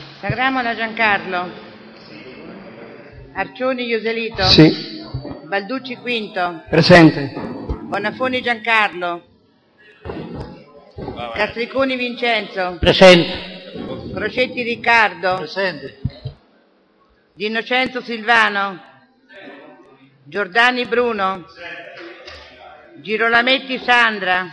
Sagramola Giancarlo. Arcioni Ioselito. Sì. Balducci Quinto. Presente. Bonafoni Giancarlo. Castriconi Vincenzo. Presente. Crocetti Riccardo. Presente. Di Innocenzo Silvano. Giordani Bruno. Girolametti Sandra.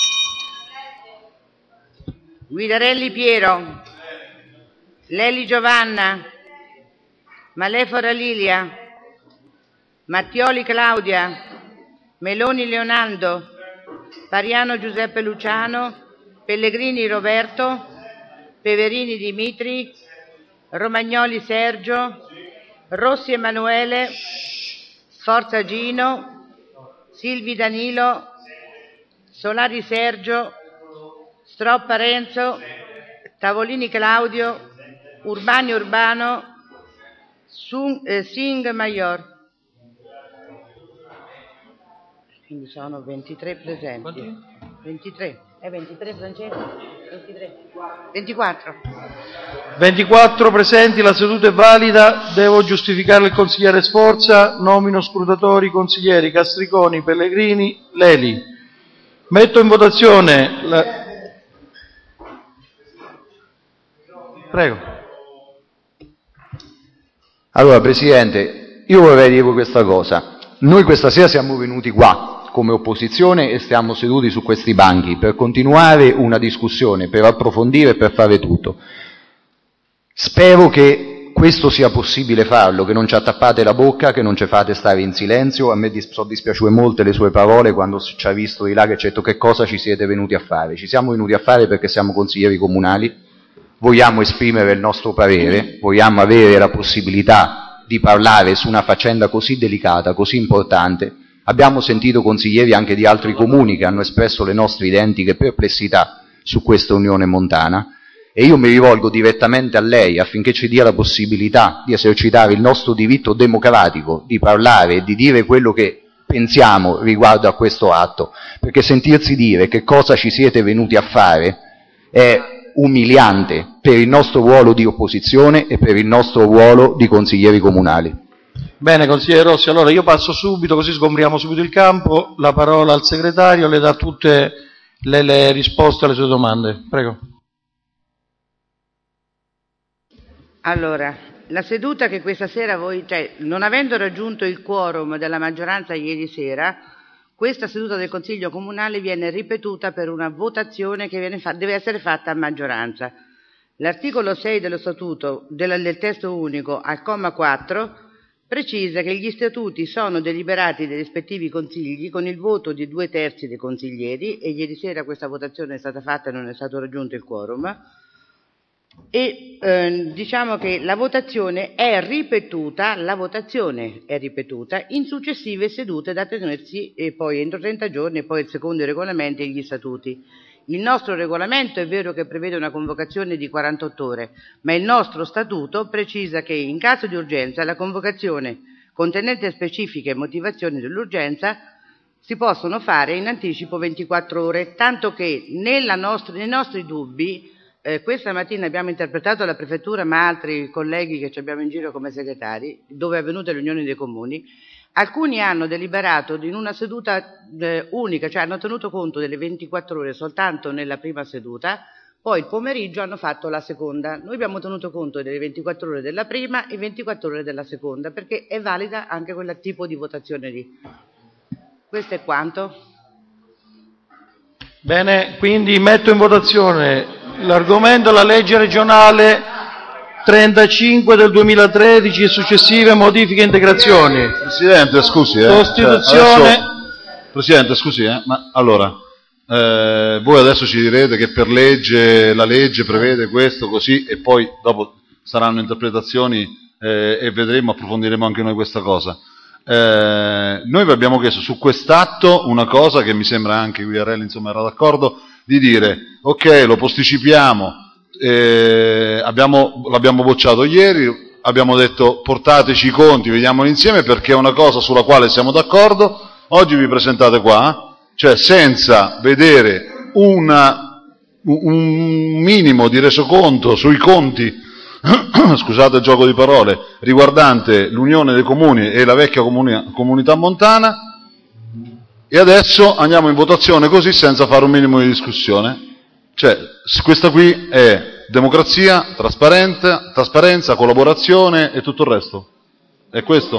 Guidarelli Piero. Leli Giovanna. Malefora Lilia. Mattioli Claudia. Meloni Leonardo. Pariano Giuseppe Luciano. Pellegrini Roberto. Peverini Dimitri. Romagnoli Sergio. Rossi Emanuele. Sforza Gino. Silvi Danilo. Solari Sergio. Stroppa Renzo. Tavolini Claudio. Urbani Urbano. Singh Maior. Quindi sono 23 presenti. Quanti? 23. È 23 Francesco? 23. 24. 24 presenti, la seduta è valida. Devo giustificare il consigliere Sforza. Nomino scrutatori consiglieri Castriconi, Pellegrini, Leli. Metto in votazione Prego. Allora, Presidente, io vorrei dire questa cosa. Noi questa sera siamo venuti qua come opposizione e stiamo seduti su questi banchi per continuare una discussione, per approfondire e per fare tutto. Spero che questo sia possibile farlo, che non ci attappate la bocca, che non ci fate stare in silenzio. A me sono dispiaciute molte le sue parole quando ci ha visto di là che ci ha detto che cosa ci siete venuti a fare. Ci siamo venuti a fare perché siamo consiglieri comunali, vogliamo esprimere il nostro parere, vogliamo avere la possibilità di parlare su una faccenda così delicata, così importante. Abbiamo sentito consiglieri anche di altri comuni che hanno espresso le nostre identiche perplessità su questa unione montana e io mi rivolgo direttamente a lei affinché ci dia la possibilità di esercitare il nostro diritto democratico, di parlare e di dire quello che pensiamo riguardo a questo atto, perché sentirsi dire che cosa ci siete venuti a fare è umiliante per il nostro ruolo di opposizione e per il nostro ruolo di consiglieri comunali. Bene, consigliere Rossi, allora io passo subito, così sgombriamo subito il campo, la parola al segretario, le dà tutte le risposte alle sue domande. Prego. Allora, la seduta che questa sera non avendo raggiunto il quorum della maggioranza ieri sera, questa seduta del Consiglio Comunale viene ripetuta per una votazione che deve essere fatta a maggioranza. L'articolo 6 dello Statuto, del testo unico, al comma 4, precisa che gli statuti sono deliberati dai rispettivi consigli con il voto di 2/3 dei consiglieri, e ieri sera questa votazione è stata fatta e non è stato raggiunto il quorum, e diciamo che la votazione è ripetuta in successive sedute da tenersi e poi entro 30 giorni, e poi secondo i regolamenti e gli statuti. Il nostro regolamento è vero che prevede una convocazione di 48 ore, ma il nostro statuto precisa che in caso di urgenza la convocazione contenente specifiche motivazioni dell'urgenza si possono fare in anticipo 24 ore, tanto che nei nostri dubbi questa mattina abbiamo interpretato alla prefettura, ma altri colleghi che ci abbiamo in giro come segretari, dove è avvenuta riunione dei comuni, alcuni hanno deliberato in una seduta unica, cioè hanno tenuto conto delle 24 ore soltanto nella prima seduta, poi il pomeriggio hanno fatto la seconda. Noi abbiamo tenuto conto delle 24 ore della prima e 24 ore della seconda, perché è valida anche quel tipo di votazione lì. Questo è quanto. Bene, quindi metto in votazione l'argomento la legge regionale 35 del 2013 e successive modifiche e integrazioni. Presidente, scusi, Costituzione. Presidente, scusi, ma allora, voi adesso ci direte che per legge, la legge prevede questo, così, e poi dopo saranno interpretazioni e vedremo, approfondiremo anche noi questa cosa. Noi vi abbiamo chiesto su quest'atto una cosa che mi sembra anche Guidarelli, insomma, era d'accordo, di dire, ok, lo posticipiamo, l'abbiamo bocciato ieri, abbiamo detto portateci i conti, vediamoli insieme perché è una cosa sulla quale siamo d'accordo, oggi vi presentate qua, cioè senza vedere un minimo di resoconto sui conti scusate il gioco di parole, riguardante l'Unione dei Comuni e la vecchia comunità montana, e adesso andiamo in votazione così senza fare un minimo di discussione. Cioè, questa qui è democrazia, trasparenza, collaborazione e tutto il resto. È questo?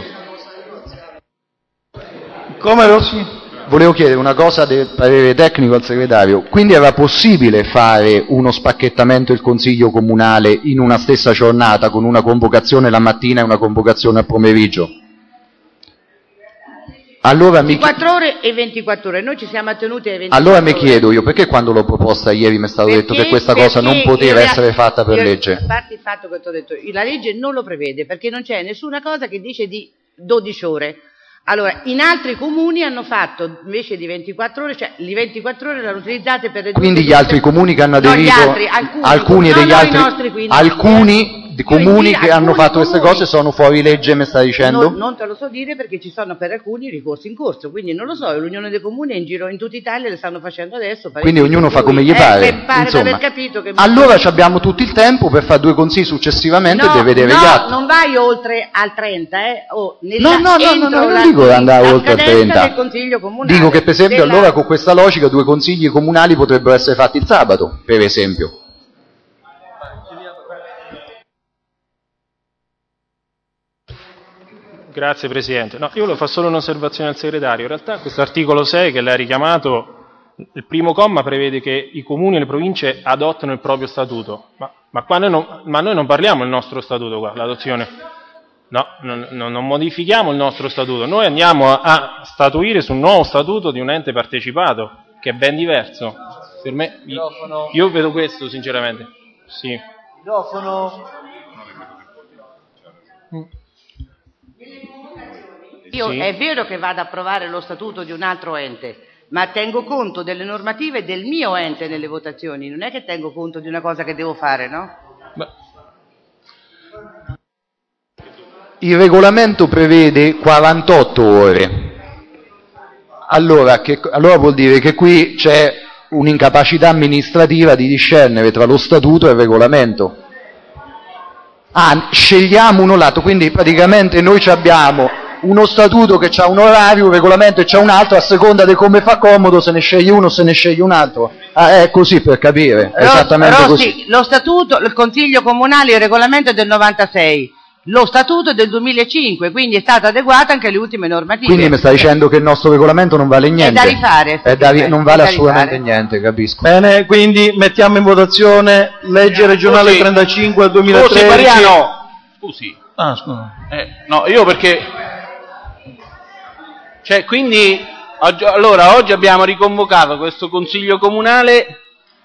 Come Rossi? Volevo chiedere una cosa del parere tecnico al segretario. Quindi era possibile fare uno spacchettamento del Consiglio Comunale in una stessa giornata, con una convocazione la mattina e una convocazione al pomeriggio? Allora 24 ore e 24 ore, noi ci siamo attenuti ai 24 Allora mi ore. chiedo io, perché quando l'ho proposta ieri mi è stato detto che questa cosa non poteva essere fatta per legge? A parte il fatto che ti ho detto, la legge non lo prevede, perché non c'è nessuna cosa che dice di 12 ore. Allora, in altri comuni hanno fatto invece di 24 ore, cioè le 24 ore l'hanno utilizzate per le Quindi gli altri comuni che hanno aderito, alcuni comuni che hanno fatto queste cose sono fuori legge, mi stai dicendo? Non te lo so dire perché ci sono per alcuni ricorsi in corso, quindi non lo so, l'Unione dei Comuni è in giro in tutta Italia, le stanno facendo adesso. Quindi ognuno fa come gli pare. Mi pare di aver capito che allora abbiamo tutto il tempo per fare 2 consigli successivamente e vedere gli altri. No, non vai oltre al 30, non dico andare oltre al 30. Del Consiglio Comunale. Dico che per esempio allora con questa logica 2 consigli comunali potrebbero essere fatti il sabato, per esempio. Grazie Presidente. No, io volevo fare solo un'osservazione al segretario. In realtà questo articolo 6 che lei ha richiamato, il primo comma prevede che i comuni e le province adottano il proprio statuto. Ma qua noi non parliamo del nostro statuto qua, l'adozione. No, non modifichiamo il nostro statuto. Noi andiamo a statuire su un nuovo statuto di un ente partecipato, che è ben diverso. Per me, io vedo questo sinceramente. Sì. Io Sì. è vero che vado ad approvare lo statuto di un altro ente, ma tengo conto delle normative del mio ente nelle votazioni, non è che tengo conto di una cosa che devo fare, no? Il regolamento prevede 48 ore. Allora vuol dire che qui c'è un'incapacità amministrativa di discernere tra lo statuto e il regolamento. Scegliamo uno lato, quindi praticamente noi abbiamo uno statuto che ha un orario, un regolamento che ha un altro, a seconda di come fa comodo se ne sceglie uno o se ne sceglie un altro. È così per capire, è esattamente Rossi, così. Lo statuto, il Consiglio Comunale, il regolamento è del 96, lo statuto è del 2005, quindi è stato adeguato anche alle ultime normative. Quindi mi sta dicendo che il nostro regolamento non vale niente? È da rifare. Non vale assolutamente niente, capisco. Bene, quindi mettiamo in votazione legge regionale 35 al 2013. Scusi, Mariano. Scusi. Scusa. No, io perché... Cioè, quindi, oggi abbiamo riconvocato questo Consiglio Comunale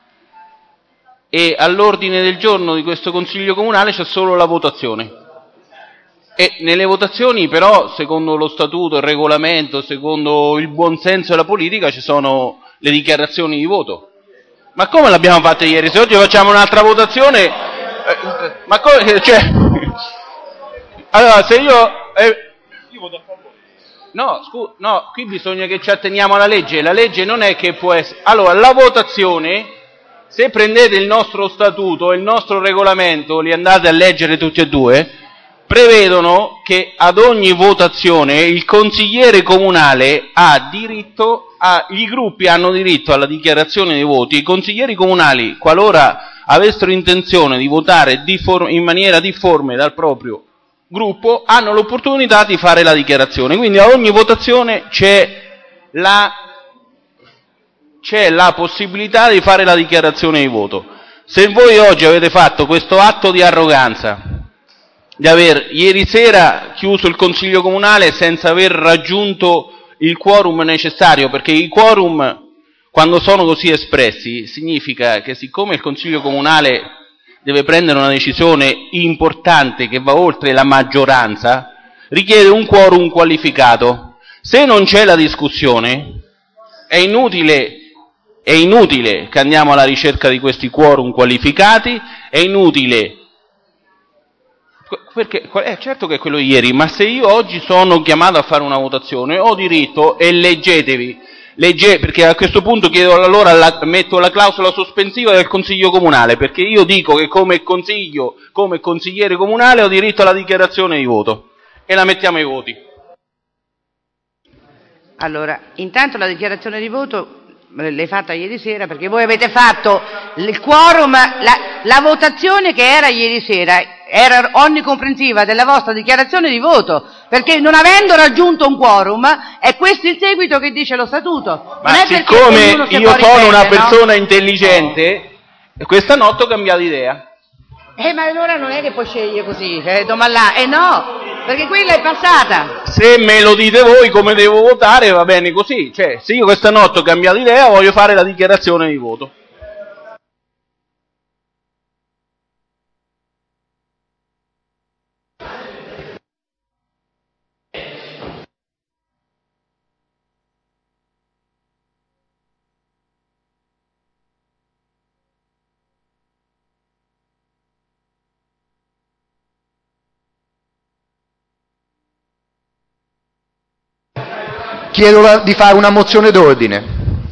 e all'ordine del giorno di questo Consiglio Comunale c'è solo la votazione. E nelle votazioni, però, secondo lo statuto, il regolamento, secondo il buonsenso e la politica, ci sono le dichiarazioni di voto. Ma come l'abbiamo fatta ieri? Se oggi facciamo un'altra votazione... ma come... Cioè... Allora, se io voto a favore. No, qui bisogna che ci atteniamo alla legge. La legge non è che può essere... Allora, la votazione, se prendete il nostro statuto e il nostro regolamento, li andate a leggere tutti e due, prevedono che ad ogni votazione il consigliere comunale ha diritto, gli gruppi hanno diritto alla dichiarazione dei voti, i consiglieri comunali, qualora avessero intenzione di votare in maniera difforme dal proprio gruppo, hanno l'opportunità di fare la dichiarazione. Quindi a ogni votazione c'è la possibilità di fare la dichiarazione di voto. Se voi oggi avete fatto questo atto di arroganza, di aver ieri sera chiuso il Consiglio Comunale senza aver raggiunto il quorum necessario, perché i quorum, quando sono così espressi, significa che siccome il Consiglio Comunale deve prendere una decisione importante che va oltre la maggioranza, richiede un quorum qualificato. Se non c'è la discussione, è inutile che andiamo alla ricerca di questi quorum qualificati, è inutile, perché certo che è quello di ieri, ma se io oggi sono chiamato a fare una votazione, ho diritto, e leggetevi perché a questo punto chiedo allora, metto la clausola sospensiva del Consiglio Comunale, perché io dico che come consigliere comunale ho diritto alla dichiarazione di voto, e la mettiamo ai voti. Allora, intanto la dichiarazione di voto l'hai fatta ieri sera, perché voi avete fatto il quorum, la votazione che era ieri sera era onnicomprensiva della vostra dichiarazione di voto, perché non avendo raggiunto un quorum è questo il seguito che dice lo statuto. Ma siccome io sono una persona intelligente, questa notte ho cambiato idea. Ma allora non è che puoi scegliere così, domani no, perché quella è passata. Se me lo dite voi come devo votare va bene così, cioè se io questa notte ho cambiato idea voglio fare la dichiarazione di voto. Chiedo di fare una mozione d'ordine.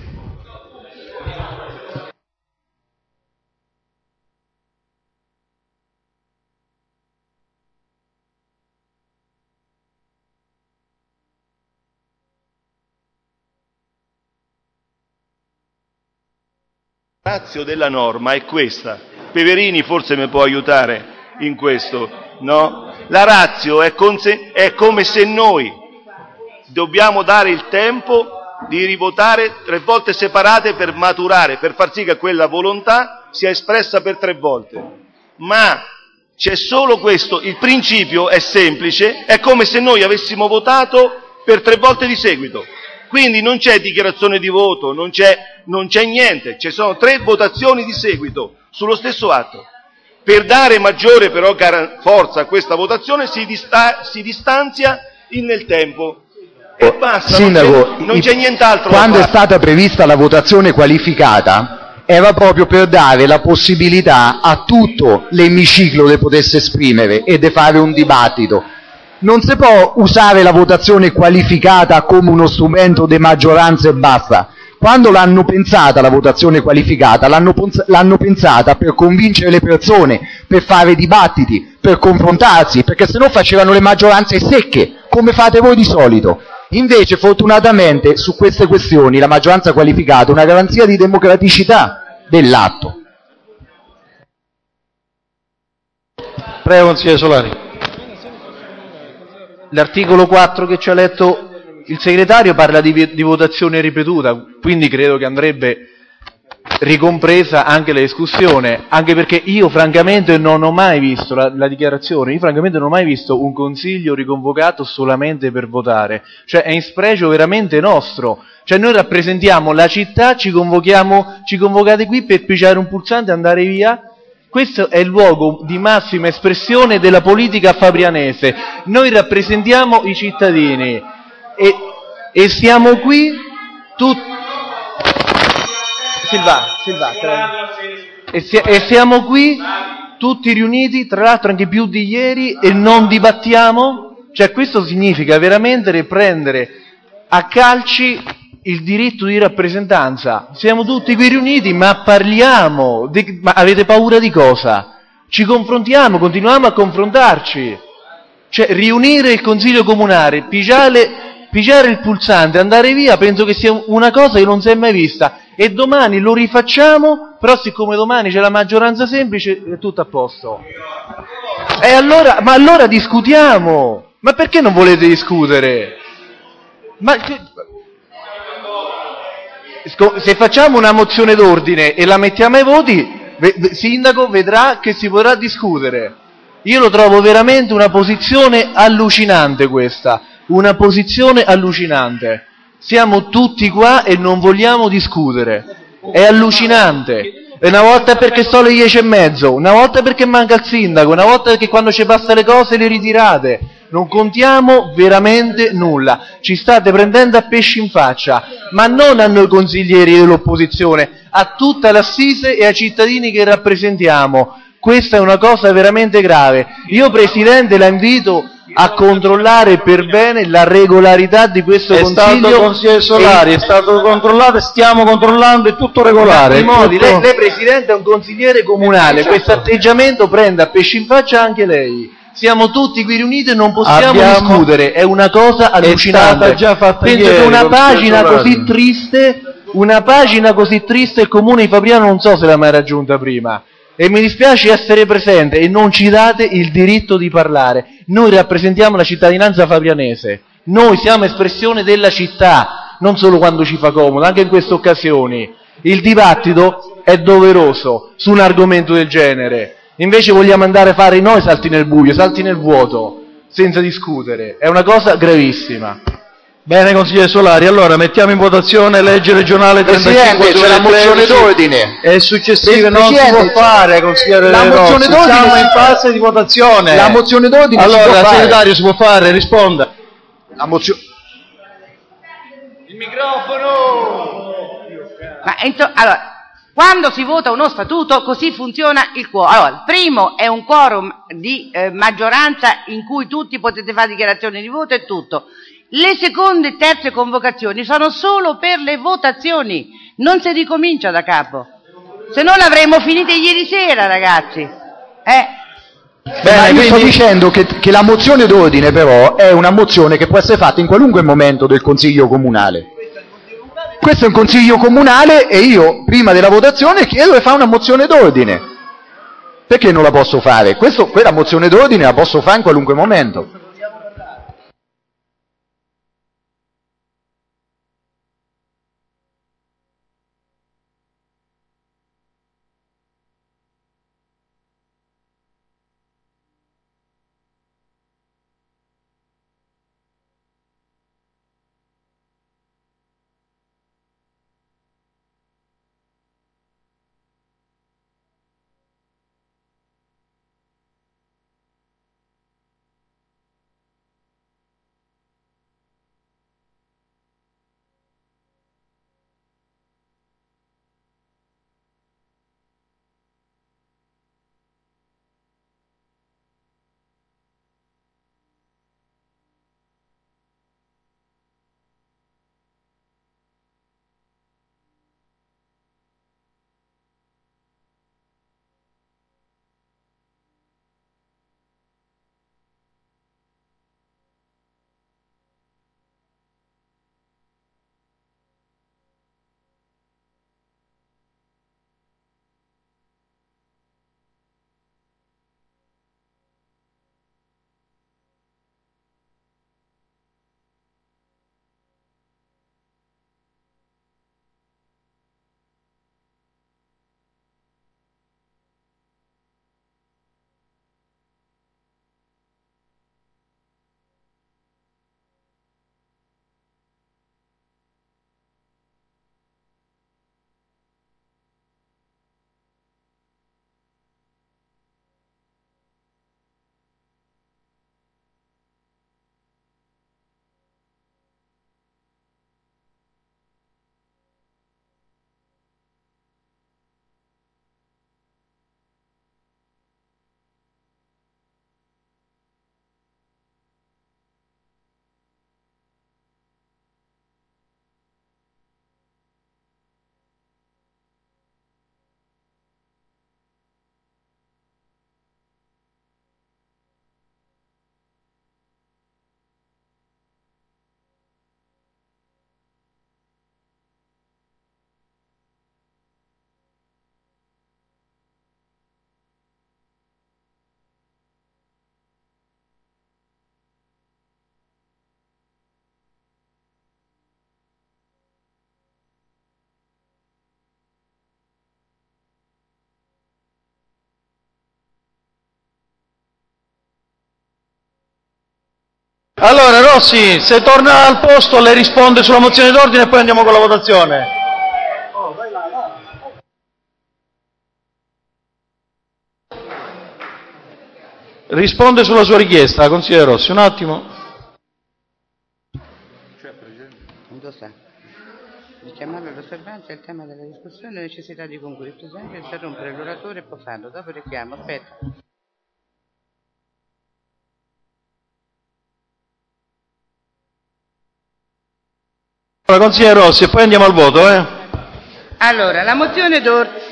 La ratio della norma è questa. Peverini forse mi può aiutare in questo, no? La ratio è come se noi dobbiamo dare il tempo di rivotare 3 volte separate per maturare, per far sì che quella volontà sia espressa per 3 volte. Ma c'è solo questo, il principio è semplice, è come se noi avessimo votato per 3 volte di seguito. Quindi non c'è dichiarazione di voto, non c'è niente, ci sono 3 votazioni di seguito sullo stesso atto. Per dare maggiore però forza a questa votazione si distanzia nel tempo. E basta, Sindaco, non c'è nient'altro. Quando è stata prevista la votazione qualificata era proprio per dare la possibilità a tutto l'emiciclo di potersi esprimere e di fare un dibattito. Non si può usare la votazione qualificata come uno strumento di maggioranza e basta. Quando l'hanno pensata la votazione qualificata, l'hanno pensata per convincere le persone, per fare dibattiti, per confrontarsi, perché sennò facevano le maggioranze secche, come fate voi di solito. Invece, fortunatamente, su queste questioni la maggioranza qualificata è una garanzia di democraticità dell'atto. Prego, consigliere Solari. L'articolo 4 che ci ha letto il segretario parla di votazione ripetuta, quindi credo che andrebbe ricompresa anche la discussione, anche perché io francamente non ho mai visto la dichiarazione, io francamente non ho mai visto un consiglio riconvocato solamente per votare, cioè è in spregio veramente nostro, cioè noi rappresentiamo la città, ci convocate qui per pigiare un pulsante e andare via. Questo è il luogo di massima espressione della politica fabrianese. Noi rappresentiamo i cittadini e siamo qui tutti. Silva, e siamo qui tutti riuniti, tra l'altro anche più di ieri, e non dibattiamo? Cioè questo significa veramente riprendere a calci il diritto di rappresentanza. Siamo tutti qui riuniti, ma parliamo. Ma avete paura di cosa? Ci confrontiamo, continuiamo a confrontarci. Cioè, riunire il Consiglio Comunale, pigiare il pulsante, andare via, penso che sia una cosa che non si è mai vista. E domani lo rifacciamo, però siccome domani c'è la maggioranza semplice, è tutto a posto. E allora discutiamo. Ma perché non volete discutere? Se facciamo una mozione d'ordine e la mettiamo ai voti, sindaco vedrà che si potrà discutere. Io lo trovo veramente una posizione allucinante questa, una posizione allucinante. Siamo tutti qua e non vogliamo discutere. È allucinante. E una volta è perché sono le 10:30, una volta è perché manca il sindaco, una volta perché quando ci passa le cose le ritirate. Non contiamo veramente nulla. Ci state prendendo a pesci in faccia, ma non a noi consiglieri dell'opposizione, a tutta l'assise e ai cittadini che rappresentiamo. Questa è una cosa veramente grave. Io, Presidente, la invito a controllare per bene la regolarità di questo Consiglio. Stato consigliere Solari, è stato controllato, stiamo controllando, è tutto regolare. Lei Presidente è un consigliere comunale, questo atteggiamento prende a pesci in faccia anche lei. Siamo tutti qui riuniti e non possiamo discutere, è una cosa allucinante. È stata già fatta Penso ieri, che una pagina così triste il Comune di Fabriano non so se l'ha mai raggiunta prima. E mi dispiace essere presente e non ci date il diritto di parlare. Noi rappresentiamo la cittadinanza fabrianese, noi siamo espressione della città, non solo quando ci fa comodo, anche in queste occasioni. Il dibattito è doveroso su un argomento del genere, invece vogliamo andare a fare noi salti nel buio, salti nel vuoto, senza discutere. È una cosa gravissima. Bene, consigliere Solari, allora mettiamo in votazione legge regionale 35. Presidente, c'è la mozione d'ordine. E successive non si può fare, consigliere la mozione Rossi. d'ordine Siamo in fase di votazione. La mozione d'ordine allora, si può fare. segretario, si può fare, risponda. La mozione... Il microfono! Allora, quando si vota uno statuto, così funziona il quorum. Allora, il primo è un quorum di maggioranza in cui tutti potete fare dichiarazioni di voto e tutto. Le seconde e terze convocazioni sono solo per le votazioni, non si ricomincia da capo. Se no l'avremmo finita ieri sera, ragazzi. Bene, io sto dicendo che la mozione d'ordine però è una mozione che può essere fatta in qualunque momento del Consiglio Comunale. Questo è un Consiglio Comunale e io, prima della votazione, chiedo di fare una mozione d'ordine. Perché non la posso fare? Quella mozione d'ordine la posso fare in qualunque momento. Allora, Rossi, se torna al posto le risponde sulla mozione d'ordine e poi andiamo con la votazione. Risponde sulla sua richiesta, consigliere Rossi, un attimo. Richiamare all'osservanza il tema della discussione e la necessità di concludere. Il Presidente interrompere l'oratore può farlo. Dopo richiamo, aspetta. Consigliere Rossi, e poi andiamo al voto, Allora, la mozione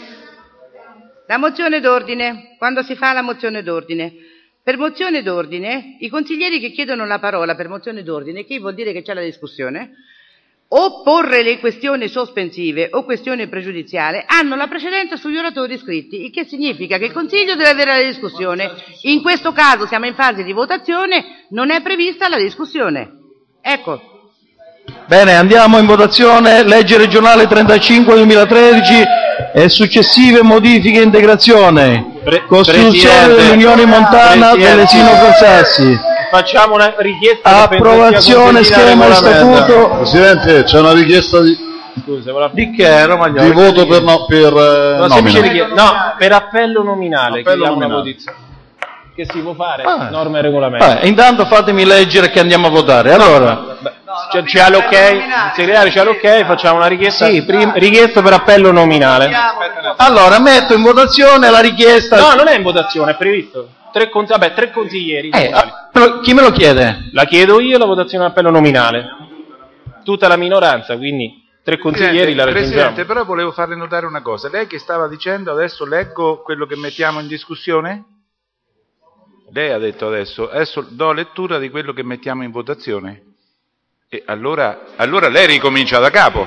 d'ordine, quando si fa la mozione d'ordine? Per mozione d'ordine, i consiglieri che chiedono la parola per mozione d'ordine, che vuol dire che c'è la discussione, o porre le questioni sospensive o questione pregiudiziale, hanno la precedenza sugli oratori iscritti, il che significa che il Consiglio deve avere la discussione. In questo caso siamo in fase di votazione, non è prevista la discussione. Ecco. Bene, andiamo in votazione. Legge regionale 35/2013 e successive modifiche e integrazione. Costituzione dell'Unione Montana dell'Esino Frassassi. Facciamo una richiesta. Approvazione schema di statuto. Presidente, c'è una richiesta di... Scusa, di che? Di voto per nomina. No, per appello nominale. Appello nominale. Che si può fare? Norme e regolamenti. Intanto fatemi leggere che andiamo a votare. Allora, c'è l'ok, il segretario c'ha l'ok, facciamo una richiesta. Sì, richiesta per appello nominale. Allora, metto in votazione la richiesta. No, non è in votazione, è previsto. Tre consiglieri. Chi me lo chiede? La chiedo io, la votazione a appello nominale. Tutta la minoranza, quindi 3 consiglieri la raggiungiamo. Presidente, però volevo farle notare una cosa. Lei che stava dicendo, adesso leggo quello che mettiamo in discussione? Lei ha detto adesso do lettura di quello che mettiamo in votazione. E allora lei ricomincia da capo.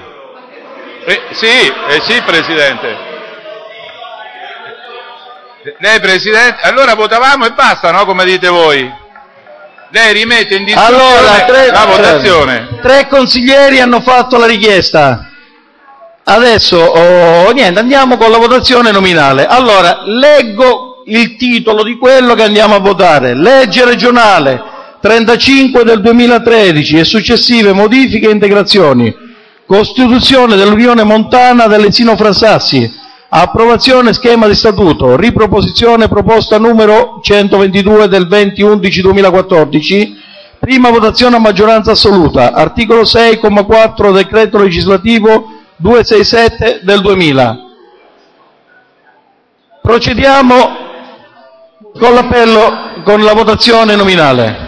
Sì, Presidente. Lei, Presidente, allora votavamo e basta, no? Come dite voi. Lei rimette in discussione la votazione. 3 consiglieri hanno fatto la richiesta. Adesso, niente, andiamo con la votazione nominale. Allora, leggo il titolo di quello che andiamo a votare. Legge regionale 35 del 2013 e successive modifiche e integrazioni. Costituzione dell'Unione Montana dell'Esino Frassassi. Approvazione schema di statuto, riproposizione proposta numero 122 del 20/11/2014, prima votazione a maggioranza assoluta, articolo 6,4 decreto legislativo 267 del 2000. Procediamo con l'appello, con la votazione nominale.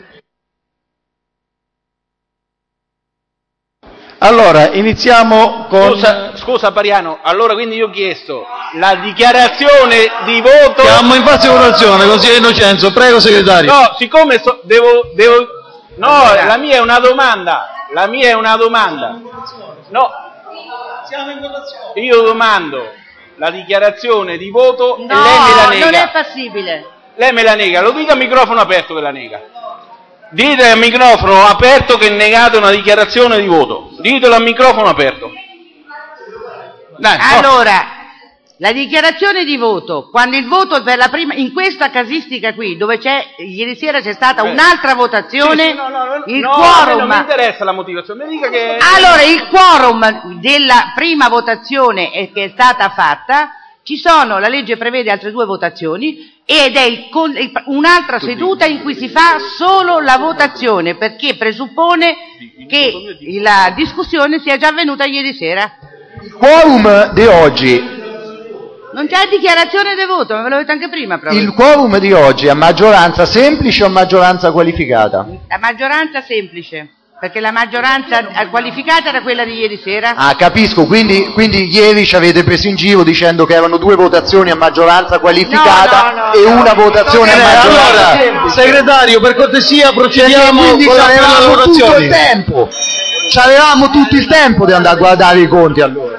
Allora, iniziamo con... Scusa Pariano, allora quindi io ho chiesto la dichiarazione di voto... Siamo in fase di votazione, consigliere Innocenzo, prego segretario. No, siccome No, la mia è una domanda. No. Siamo in votazione. Io domando la dichiarazione di voto e lei me la nega. Non è passibile. Lei me la nega, lo dica a microfono aperto che la nega. Dite al microfono aperto che negate una dichiarazione di voto. Ditelo al microfono aperto. Dai, allora, la dichiarazione di voto, quando il voto per la prima, in questa casistica qui, dove ieri sera c'è stata un'altra votazione, il quorum... non mi interessa la motivazione, mi dica che... Allora, il quorum della prima votazione che è stata fatta, ci sono, la legge prevede altre 2 votazioni, ed è un'altra seduta in cui si fa solo la votazione, perché presuppone che la discussione sia già avvenuta ieri sera. Il quorum di oggi... Non c'è dichiarazione di voto, ma ve l'ho detto anche prima. Proprio. Il quorum di oggi è a maggioranza semplice o a maggioranza qualificata? La maggioranza semplice, perché la maggioranza qualificata era quella di ieri sera. Ah, capisco, quindi ieri ci avete preso in giro dicendo che erano 2 votazioni a maggioranza qualificata e una votazione a maggioranza. Allora, segretario, per cortesia procediamo con la votazione. Tutto il tempo. C'avevamo tutto il tempo di andare a guardare i conti allora.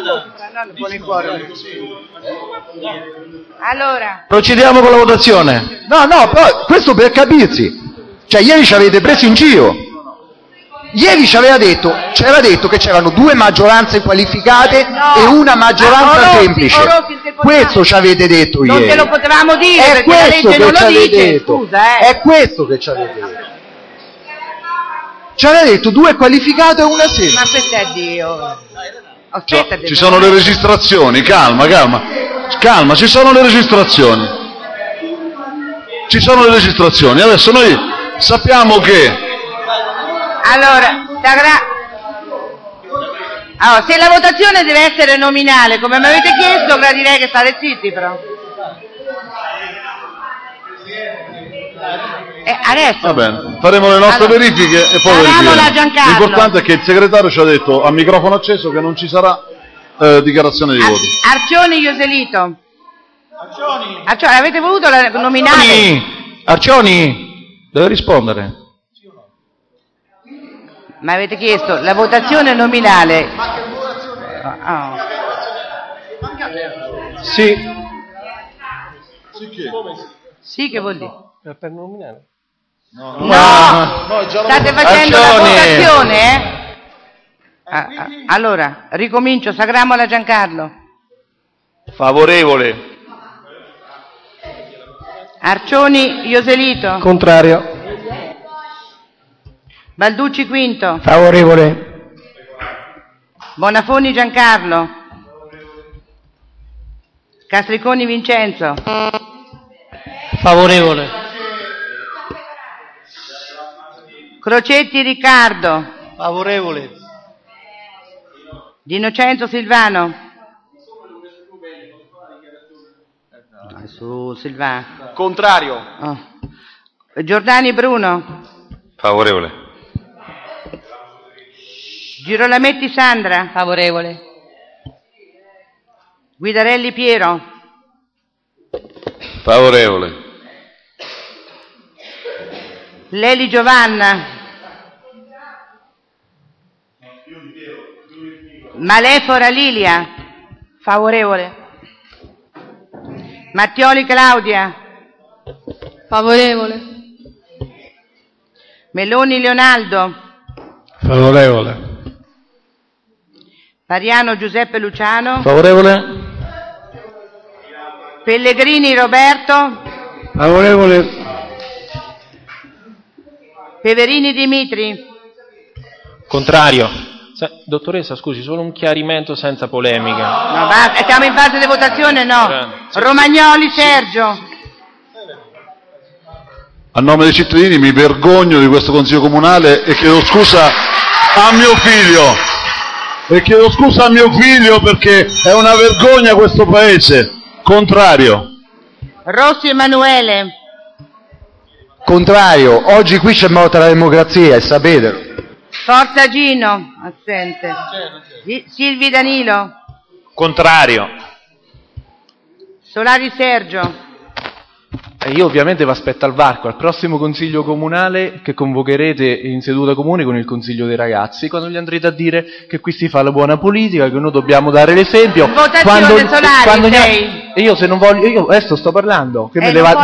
Allora. Procediamo con la votazione. No, però questo per capirsi. Cioè, ieri ci avete preso in giro. Ieri c'era detto che c'erano 2 maggioranze qualificate e una maggioranza semplice. Questo ci avete detto ieri. Non te lo potevamo dire perché la legge non lo dice. Scusa, È questo che ci avete detto. Ci avete detto 2 qualificate e una semplice. Ma questo è Dio. Aspetta, ci sono le registrazioni, calma, ci sono le registrazioni. Adesso noi sappiamo che... Allora, se la votazione deve essere nominale, come mi avete chiesto, gradirei che state zitti però. Adesso Va bene, faremo le nostre verifiche e poi verificheremo. L'importante è che il segretario ci ha detto a microfono acceso che non ci sarà dichiarazione di voti. Arcioni Ioselito. Arcioni, avete voluto la nominale? Arcioni, deve rispondere. Ma avete chiesto la votazione nominale? Sì. Sì, che vuol dire? Per nominale. No, state facendo la votazione, Allora, ricomincio. Sagramola Giancarlo. Favorevole. Arcioni Ioselito. Contrario. Balducci Quinto. Favorevole. Bonafoni Giancarlo. Castriconi Vincenzo. Favorevole. Crocetti Riccardo. Favorevole. D'Innocenzo Silvano. Su Silvano. Contrario. Giordani Bruno. Favorevole. Girolametti Sandra. Favorevole. Guidarelli Piero. Favorevole. Leli Giovanna. Malefora Lilia. Favorevole. Mattioli Claudia. Favorevole. Meloni Leonardo. Favorevole. Pariano Giuseppe Luciano. Favorevole. Pellegrini Roberto. Favorevole. Peverini Dimitri. Contrario. Dottoressa, scusi, solo un chiarimento senza polemica. No, basta, siamo in fase di votazione, no? Romagnoli Sergio. A nome dei cittadini mi vergogno di questo Consiglio Comunale e chiedo scusa a mio figlio. E chiedo scusa a mio figlio perché è una vergogna questo Paese. Contrario. Rossi Emanuele. Contrario. Oggi qui c'è morta la democrazia e sapetelo. Forza Gino. Assente. Silvi Danilo. Contrario. Solari Sergio. Io ovviamente vi aspetto al varco, al prossimo consiglio comunale che convocherete in seduta comune con il consiglio dei ragazzi, quando gli andrete a dire che qui si fa la buona politica, che noi dobbiamo dare l'esempio. Votazione Solari, E io se non voglio, io adesso sto parlando, che mi levate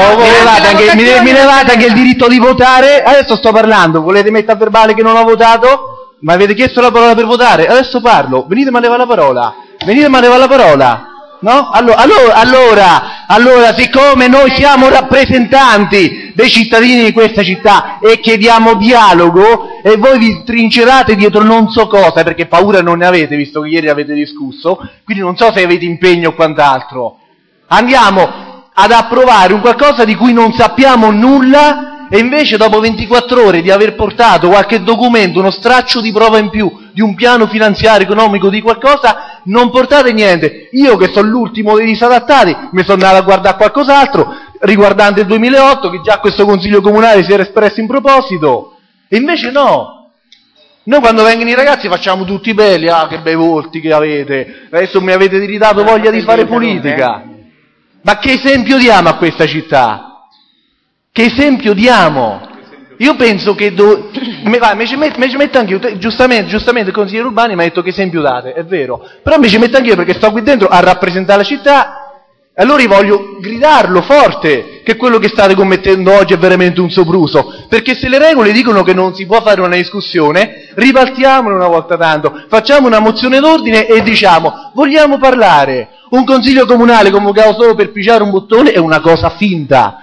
anche il diritto di votare, adesso sto parlando, volete mettere a verbale che non ho votato? Ma avete chiesto la parola per votare? Adesso parlo, venitemi a levare la parola. No? Allora, siccome noi siamo rappresentanti dei cittadini di questa città e chiediamo dialogo e voi vi trincerate dietro non so cosa, perché paura non ne avete, visto che ieri avete discusso, quindi non so se avete impegno o quant'altro, andiamo ad approvare un qualcosa di cui non sappiamo nulla e invece dopo 24 ore di aver portato qualche documento, uno straccio di prova in più, di un piano finanziario, economico, di qualcosa, non portate niente. Io che sono l'ultimo dei disadattati, mi sono andato a guardare qualcos'altro, riguardante il 2008, che già questo Consiglio Comunale si era espresso in proposito, e invece no. Noi quando vengono i ragazzi facciamo tutti belli, che bei volti che avete, adesso mi avete ridato voglia di fare politica. Ma che esempio diamo a questa città? Che esempio diamo? Io penso che mi ci metto anche io, giustamente il consigliere Urbani mi ha detto che esempio date, è vero, però mi ci metto anche io perché sto qui dentro a rappresentare la città, e allora io voglio gridarlo forte che quello che state commettendo oggi è veramente un sopruso, perché se le regole dicono che non si può fare una discussione, ribaltiamolo una volta tanto, facciamo una mozione d'ordine e diciamo vogliamo parlare. Un consiglio comunale convocato solo per pigiare un bottone è una cosa finta,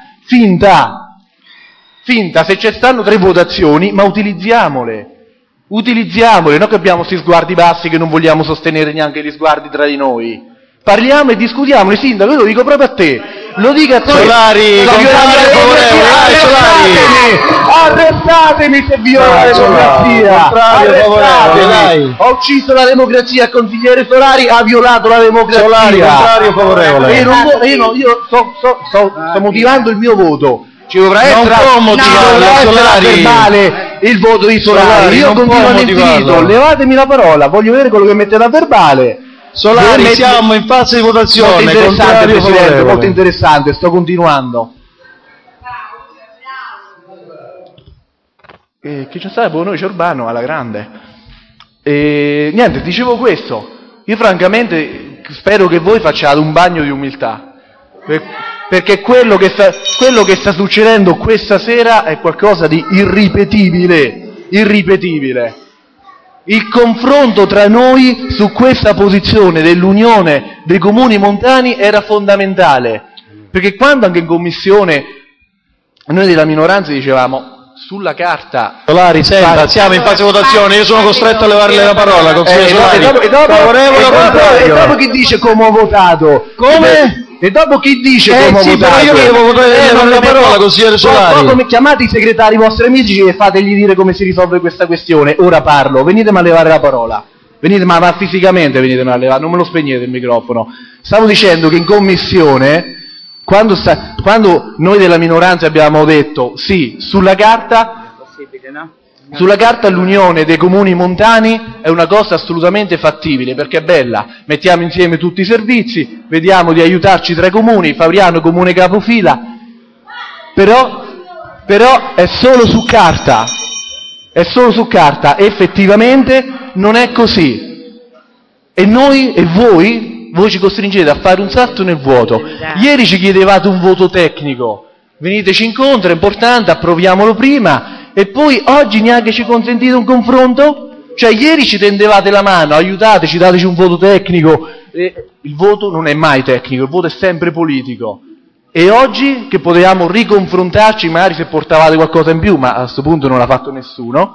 se ci stanno 3 votazioni, ma utilizziamole, non che abbiamo questi sguardi bassi che non vogliamo sostenere neanche gli sguardi tra di noi. Parliamo e discutiamole, sindaco, io lo dico proprio a te, Lo dica tu. Solari, arrestatemi se viola la democrazia. Arrestatemi. Ho ucciso la democrazia, il consigliere Solari ha violato la democrazia. Solari, contrario, favorevole. Io sto motivando il mio voto. Ci dovrà essere verbale il voto di Solari. Io continuo all'infinito. Levatemi la parola, voglio vedere quello che mettete a verbale. Solari, siamo in fase di votazione. Molto interessante, Presidente, molto interessante, sto continuando. Chi c'è stato? Noi Urbano alla grande. Niente, dicevo questo. Io francamente spero che voi facciate un bagno di umiltà. Perché quello che sta succedendo questa sera è qualcosa di irripetibile. Il confronto tra noi su questa posizione dell'unione dei comuni montani era fondamentale, perché quando anche in commissione noi della minoranza dicevamo sulla carta Solari, senta, siamo in fase di votazione, io sono costretto a levarle la parola, e dopo chi dice come ho votato? Come? E dopo chi dice come ho votato? Però io devo votare la parola, consigliere Solari. Dopo chiamate i segretari vostri amici e fategli dire come si risolve questa questione. Ora parlo, venitemi a levare la parola. Ma fisicamente venitemi a levare, non me lo spegnete il microfono. Stavo dicendo che in commissione, quando noi della minoranza abbiamo detto sì, sulla carta, sulla carta l'unione dei comuni montani è una cosa assolutamente fattibile, perché è bella, mettiamo insieme tutti i servizi, vediamo di aiutarci tra i comuni, Fabriano comune capofila, però è solo su carta, effettivamente non è così, e voi ci costringete a fare un salto nel vuoto. Ieri ci chiedevate un voto tecnico, veniteci incontro, è importante, approviamolo prima. E poi oggi neanche ci consentite un confronto? Cioè ieri ci tendevate la mano, aiutateci, dateci un voto tecnico. Il voto non è mai tecnico, il voto è sempre politico. E oggi che potevamo riconfrontarci, magari se portavate qualcosa in più, ma a questo punto non l'ha fatto nessuno,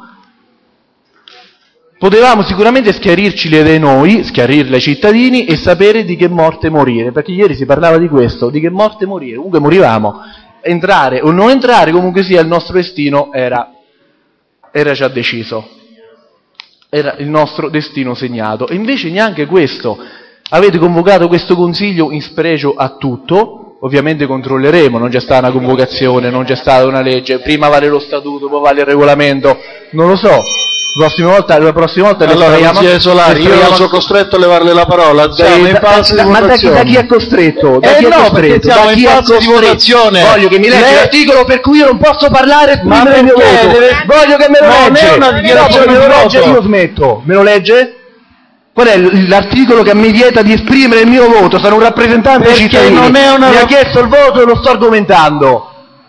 potevamo sicuramente schiarirci le idee noi, schiarirle ai cittadini e sapere di che morte morire, perché ieri si parlava di questo, di che morte morire, comunque morivamo. Entrare o non entrare, comunque sia, il nostro destino era già deciso, era il nostro destino segnato, e invece neanche questo. Avete convocato questo consiglio in spregio a tutto, ovviamente controlleremo, non c'è stata una convocazione, non c'è stata una legge, prima vale lo statuto, poi vale il regolamento, non lo so. La prossima volta allora, consigliere Solari, io non sono costretto a levarle la parola. Siamo in fase di votazione. Da chi è costretto? Siamo in fase di votazione. Voglio che mi legga l'articolo per cui io non posso parlare e esprimere il mio voto. Voglio che me lo legge. Non è una dichiarazione di voto. Io smetto. Me lo legge? Qual è l'articolo che mi vieta di esprimere il mio voto? Sono un rappresentante dei cittadini. Non è una... Mi ha chiesto il voto e lo sto argomentando.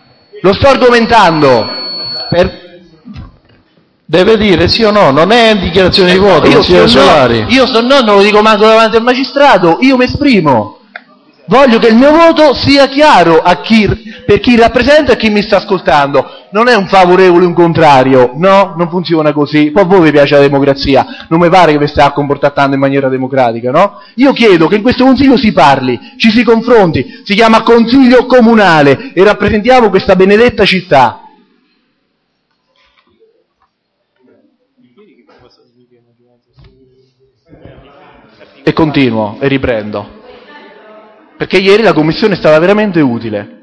Deve dire sì o no, non è dichiarazione di voto, consigliere Solari. Io non lo dico manco davanti al magistrato, io mi esprimo. Voglio che il mio voto sia chiaro per chi rappresenta e chi mi sta ascoltando. Non è un favorevole o un contrario, no, non funziona così. Poi a voi vi piace la democrazia, non mi pare che vi stia comportando in maniera democratica, no? Io chiedo che in questo consiglio si parli, ci si confronti, si chiama consiglio comunale e rappresentiamo questa benedetta città. E continuo e riprendo, perché ieri la commissione è stata veramente utile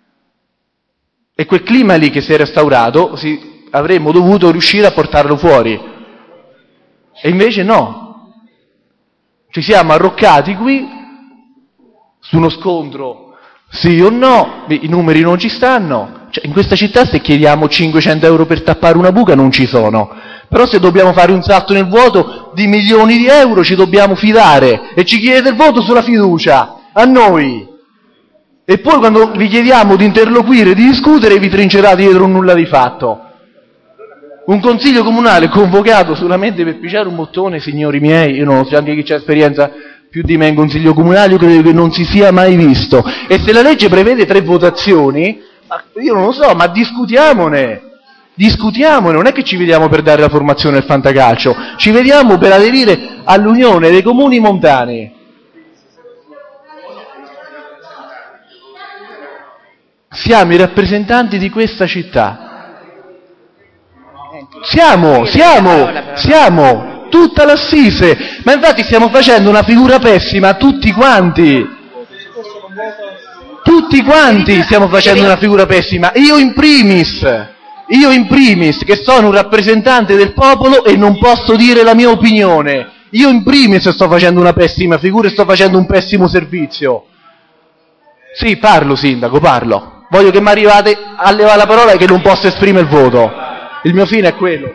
e quel clima lì che si è restaurato avremmo dovuto riuscire a portarlo fuori, e invece no, ci siamo arroccati qui su uno scontro sì o no, i numeri non ci stanno, cioè, in questa città se chiediamo 500 euro per tappare una buca non ci sono. Però se dobbiamo fare un salto nel vuoto di milioni di euro ci dobbiamo fidare, e ci chiedete il voto sulla fiducia, a noi. E poi quando vi chiediamo di interloquire, di discutere, vi trincerate dietro un nulla di fatto. Un consiglio comunale convocato solamente per pigiare un bottone, signori miei, io non so, anche chi c'ha esperienza più di me in consiglio comunale, io credo che non si sia mai visto. E se la legge prevede 3 votazioni, io non lo so, ma discutiamone, non è che ci vediamo per dare la formazione al fantacalcio, ci vediamo per aderire all'unione dei comuni montani. siamo i rappresentanti di questa città. Siamo tutta l'Assise, ma infatti stiamo facendo una figura pessima tutti quanti stiamo facendo una figura pessima, io in primis che sono un rappresentante del popolo e non posso dire la mia opinione, io in primis sto facendo una pessima figura e sto facendo un pessimo servizio. Sì, parlo sindaco, parlo, voglio che mi arrivate a levare la parola e che non posso esprimere il voto, il mio fine è quello.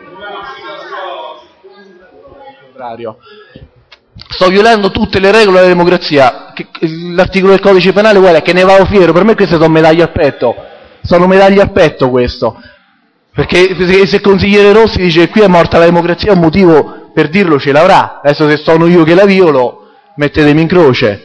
Sto violando tutte le regole della democrazia. L'articolo del codice penale qual è? Che ne vado fiero. Per me queste sono medaglie al petto. Sono medaglie al petto questo. Perché se il consigliere Rossi dice che qui è morta la democrazia, un motivo per dirlo ce l'avrà. Adesso se sono io che la violo, mettetemi in croce.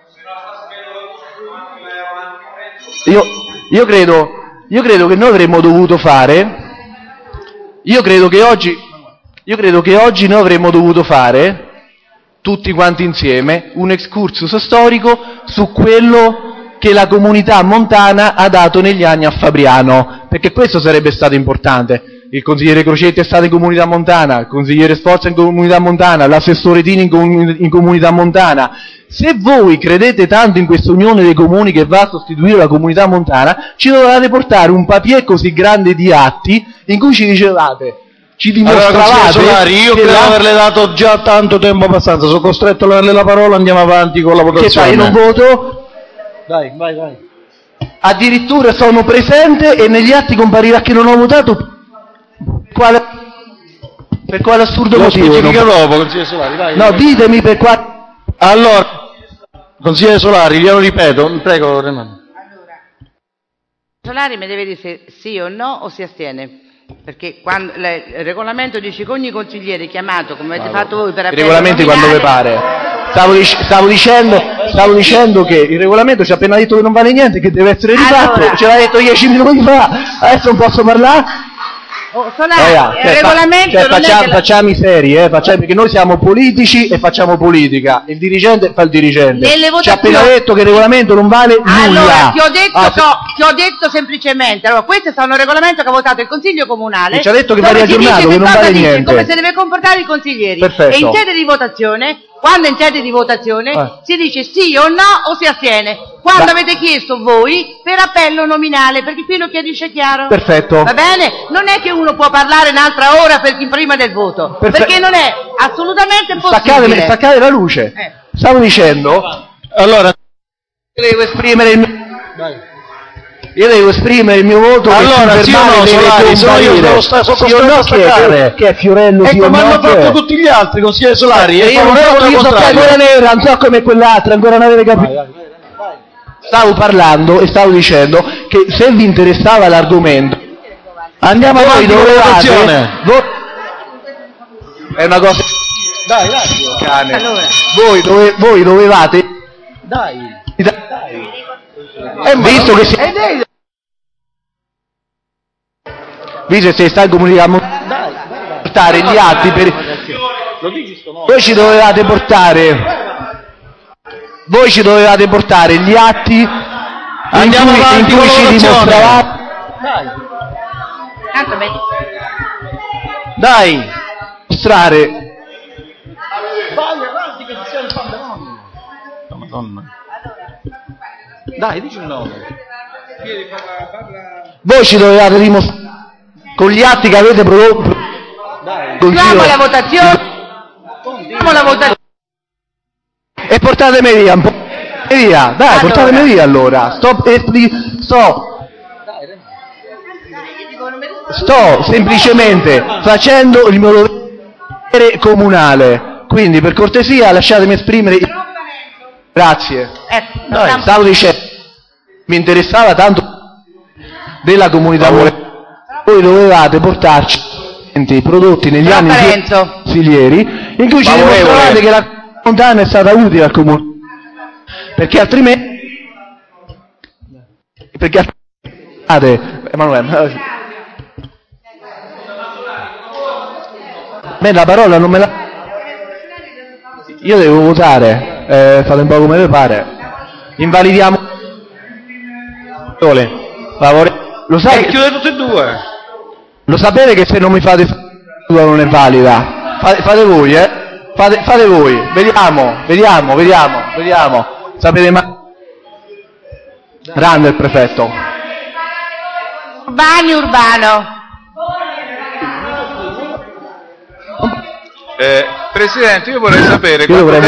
Io credo che noi avremmo dovuto fare. Io credo che oggi noi avremmo dovuto fare, tutti quanti insieme, un excursus storico su quello che la comunità montana ha dato negli anni a Fabriano, perché questo sarebbe stato importante. Il consigliere Crocetti è stato in comunità montana, il consigliere Sforza in comunità montana, l'assessore Tini in comunità montana. Se voi credete tanto in questa unione dei comuni che va a sostituire la comunità montana, ci dovevate portare un papier così grande di atti in cui ci dicevate, ci dimostravate Solari, io credo averle dato già tanto tempo abbastanza, sono costretto a darle la parola, andiamo avanti con la votazione. Che fai, non voto? Vai. Addirittura sono presente e negli atti comparirà che non ho votato. Per quale assurdo motivo? Dopo, consigliere Solari, vai. No, ditemi per quale. Allora, consigliere Solari, glielo ripeto, prego Renato. Solari mi deve dire se sì o no o si astiene. Perché quando il regolamento dice che ogni consigliere chiamato, come avete fatto voi per appello I regolamenti nominale, quando vi pare. Stavo dicendo che il regolamento ci ha appena detto che non vale niente, che deve essere rifatto, allora, ce l'ha detto 10 minuti fa, adesso non posso parlare. Solari, il regolamento non è facciamo i seri, perché noi siamo politici e facciamo politica, il dirigente fa il dirigente. Ci ha appena detto che il regolamento non vale nulla. Allora, ti ho detto semplicemente, allora, questo è stato un regolamento che ha votato il Consiglio Comunale, e ci ha detto che va riaggiornato, che non vale niente. Come si deve comportare i consiglieri. Perfetto. E in sede di votazione, quando in sede di votazione si dice sì o no o si astiene. Quando avete chiesto voi per appello nominale, perché qui lo chiarisce chiaro. Perfetto. Va bene? Non è che uno può parlare un'altra ora prima del voto, perché non è assolutamente possibile. Staccate la luce. Stavo dicendo, allora, devo esprimere il mio voto. Allora, sì o no, Solari, se no io sono costretto a staccare. Che è Fiorello, sì o no? Come hanno fatto tutti gli altri, consigliere Solari, io sono ancora nera, non so come quell'altra, ancora non avete capito. Stavo parlando e stavo dicendo che se vi interessava l'argomento, andiamo avanti con la votazione. È una cosa. Dai, cane. Allora. Voi dovevate. Dai. Visto che visto che sta in comunità portare gli atti per. Voi ci dovevate portare gli atti in cui ci dimostravate. Dai, mostrare. Vai avanti che ti sei il pandemonio. Madonna. Dai, dici il nome. Voi ci dovevate dimostrare con gli atti che avete prodotto. Chiamo la votazione. E portatemi via, dai, portatemi via allora. Sto semplicemente facendo il mio dovere comunale. Quindi per cortesia lasciatemi esprimere. Grazie. Dai, stavo dicendo, mi interessava tanto della comunità montana. Voi dovevate portarci i prodotti negli anni consiglieri in cui ci dimostravate che la montana è stata utile al comune, perché altrimenti Emanuele, me la parola non me la. Io devo votare, fate un po' come vi pare. Invalidiamo. Lo sai chiude tutte e due. Lo sapete che se non mi fate non è valida? Fate voi, Fate voi. Vediamo. Sapete Rando il prefetto. Urbano. Presidente, io vorrei sapere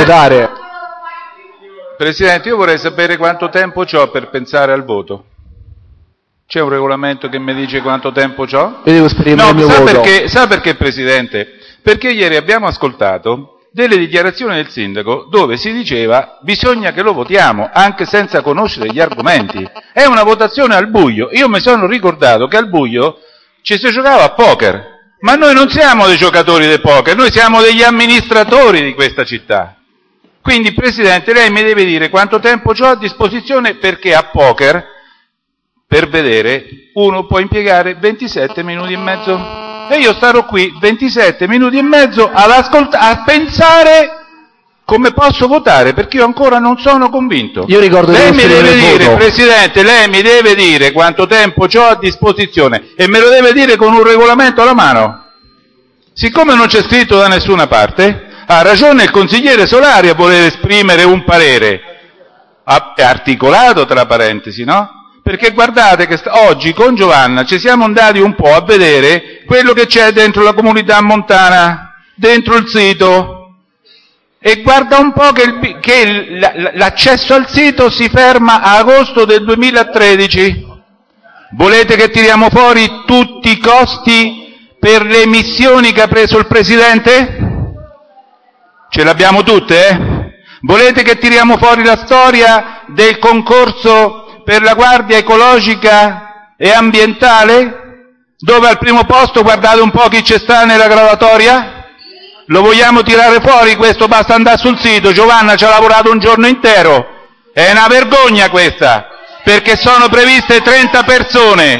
Presidente, io vorrei sapere quanto tempo c'ho per pensare al voto. C'è un regolamento che mi dice quanto tempo c'ho? Io devo esprimere il mio voto. Sa perché, Presidente? Perché ieri abbiamo ascoltato delle dichiarazioni del sindaco dove si diceva bisogna che lo votiamo anche senza conoscere gli argomenti. È una votazione al buio. Io mi sono ricordato che al buio ci si giocava a poker, ma noi non siamo dei giocatori del poker, noi siamo degli amministratori di questa città. Quindi, Presidente, lei mi deve dire quanto tempo ho a disposizione, perché a poker, per vedere, uno può impiegare 27 minuti e mezzo. E io starò qui 27 minuti e mezzo a pensare come posso votare, perché io ancora non sono convinto. Io ricordo lei mi deve dire, Presidente, lei mi deve dire quanto tempo ho a disposizione e me lo deve dire con un regolamento alla mano. Siccome non c'è scritto da nessuna parte, ha ragione il consigliere Solari a voler esprimere un parere articolato, tra parentesi, no? Perché guardate che oggi con Giovanna ci siamo andati un po' a vedere quello che c'è dentro la comunità montana, dentro il sito, e guarda un po' che l'accesso al sito si ferma a agosto del 2013. Volete che tiriamo fuori tutti i costi per le emissioni che ha preso il Presidente? Ce l'abbiamo tutte, Volete che tiriamo fuori la storia del concorso per la guardia ecologica e ambientale, dove al primo posto guardate un po' chi c'è sta nella graduatoria? Lo vogliamo tirare fuori questo? Basta andare sul sito, Giovanna ci ha lavorato un giorno intero, è una vergogna questa, perché sono previste 30 persone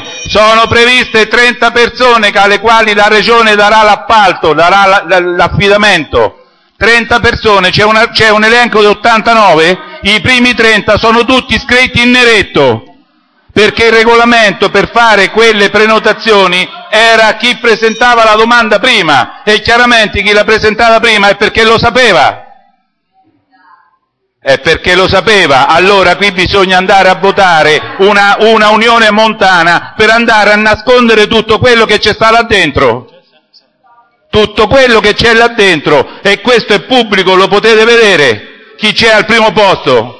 alle quali la Regione darà l'appalto, darà l'affidamento. 30 persone, c'è un elenco di 89, i primi 30 sono tutti iscritti in neretto, perché il regolamento per fare quelle prenotazioni era chi presentava la domanda prima, e chiaramente chi la presentava prima è perché lo sapeva. Allora qui bisogna andare a votare una unione montana per andare a nascondere tutto quello che c'è sta là dentro. Tutto quello che c'è là dentro, e questo è pubblico, lo potete vedere, chi c'è al primo posto.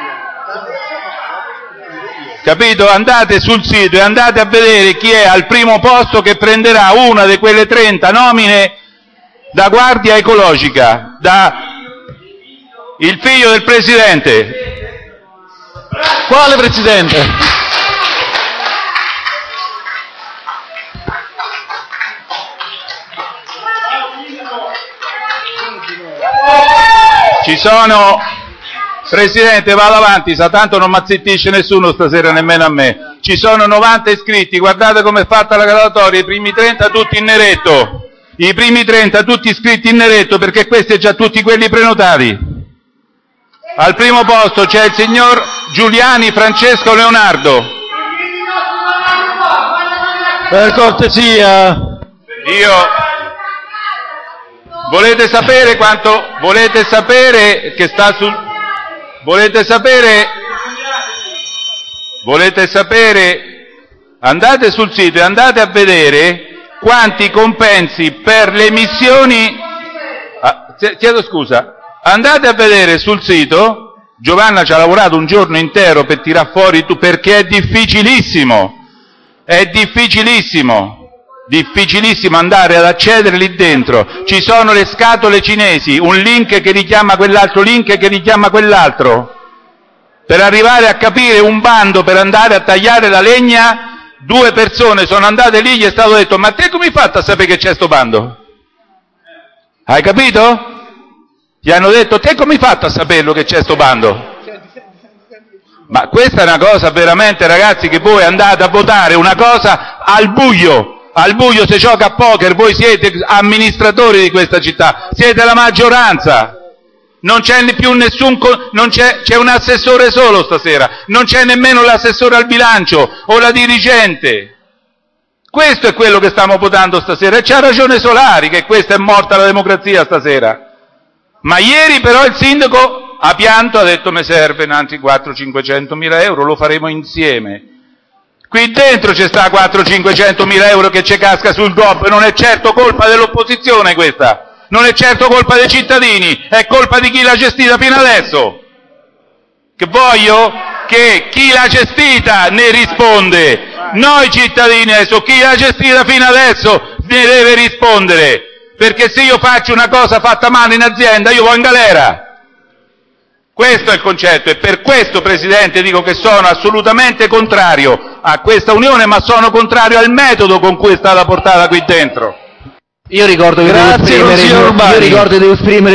Capito? Andate sul sito e andate a vedere chi è al primo posto che prenderà una di quelle 30 nomine da guardia ecologica, da il figlio del Presidente. Quale Presidente? Ci sono, Presidente, vado avanti, sa tanto non mi azzittisce nessuno stasera, nemmeno a me. Ci sono 90 iscritti, guardate come è fatta la graduatoria, i primi 30 tutti in neretto, i primi 30 tutti iscritti in neretto, perché questi è già tutti quelli prenotati. Al primo posto c'è il signor Giuliani Francesco Leonardo. Per cortesia. Volete sapere quanto? Volete sapere che sta sul? Volete sapere? Andate sul sito e andate a vedere quanti compensi per le emissioni. Chiedo scusa. Andate a vedere sul sito. Giovanna ci ha lavorato un giorno intero per tirar fuori perché è difficilissimo. Difficilissimo andare ad accedere lì dentro, ci sono le scatole cinesi, un link che richiama quell'altro link che richiama quell'altro, per arrivare a capire un bando per andare a tagliare la legna. 2 persone sono andate lì, gli è stato detto: ma te come hai fatto a sapere che c'è sto bando? Hai capito? Gli hanno detto: te come hai fatto a saperlo che c'è sto bando? Ma questa è una cosa veramente, ragazzi, che voi andate a votare una cosa al buio si gioca a poker, voi siete amministratori di questa città, siete la maggioranza, Non c'è più nessun, c'è un assessore solo stasera, non c'è nemmeno l'assessore al bilancio o la dirigente. Questo è quello che stiamo votando stasera, e c'ha ragione Solari che questa è morta la democrazia stasera. Ma ieri però il sindaco ha pianto, ha detto mi serve innanzi 400-500 mila euro, lo faremo insieme. Qui dentro c'è sta 400-500 mila euro che ci casca sul GOP, non è certo colpa dell'opposizione questa. Non è certo colpa dei cittadini, è colpa di chi l'ha gestita fino adesso. Che voglio che chi l'ha gestita ne risponde. Noi cittadini adesso, chi l'ha gestita fino adesso ne deve rispondere. Perché se io faccio una cosa fatta male in azienda, io vado in galera. Questo è il concetto, e per questo, Presidente, dico che sono assolutamente contrario a questa unione, ma sono contrario al metodo con cui è stata portata qui dentro. Io ricordo che devo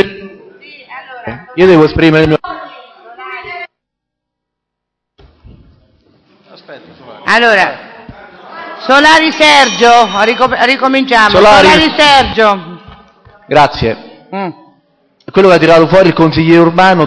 esprimere il mio... Allora, Solari Sergio, ricominciamo. Solari Sergio. Grazie. Quello che ha tirato fuori il consigliere Urbani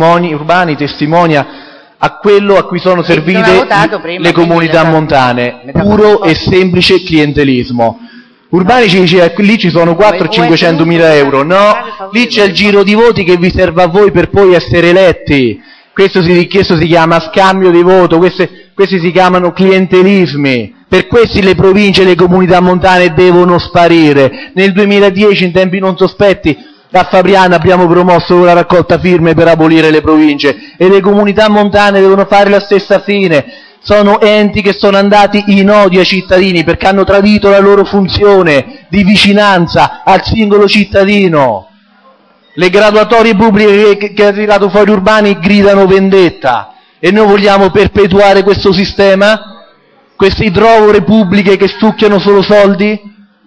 testimonia a quello a cui sono servite le comunità montane, puro e semplice clientelismo. Urbani ci dice lì ci sono 400-500 mila euro, no, lì c'è il giro di voti che vi serve a voi per poi essere eletti, questo si chiama scambio di voto, questi si chiamano clientelismi, per questi le province e le comunità montane devono sparire. Nel 2010, in tempi non sospetti, a Fabriano abbiamo promosso la raccolta firme per abolire le province, e le comunità montane devono fare la stessa fine. Sono enti che sono andati in odio ai cittadini perché hanno tradito la loro funzione di vicinanza al singolo cittadino. Le graduatorie pubbliche che ha tirato fuori Urbani gridano vendetta, e noi vogliamo perpetuare questo sistema? Queste idrovore pubbliche che succhiano solo soldi?